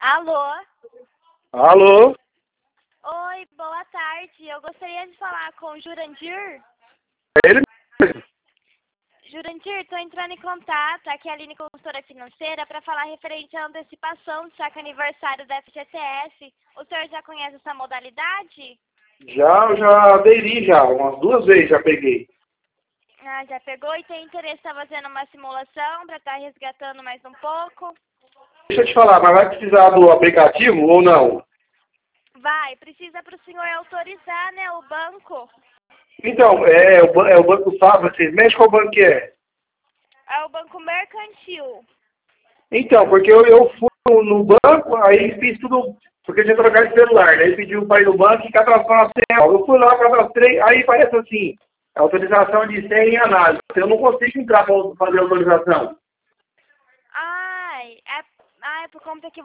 Alô? Alô? Oi, boa tarde. Eu gostaria de falar com o Jurandir. É ele mesmo. Jurandir, estou entrando em contato aqui, a Aline Consultora Financeira, para falar referente à antecipação do saque aniversário da FGTS. O senhor já conhece essa modalidade? Já aderi já, umas 2 vezes já peguei. Ah, já pegou e tem interesse em estar fazendo uma simulação para estar resgatando mais um pouco? Deixa eu te falar, mas vai precisar do aplicativo ou não? Vai, precisa para o senhor autorizar, né, o banco. Então, é o Banco Safra, vocês mexem qual banco que é? É o banco mercantil. Então, porque eu fui no banco, aí fiz tudo, porque tinha trocado de celular, daí pediu para ir no banco e cadastrou a senha. Eu fui lá, cadastrei, aí parece assim, autorização de senha em análise. Eu não consigo entrar para fazer autorização. Ai, é por conta que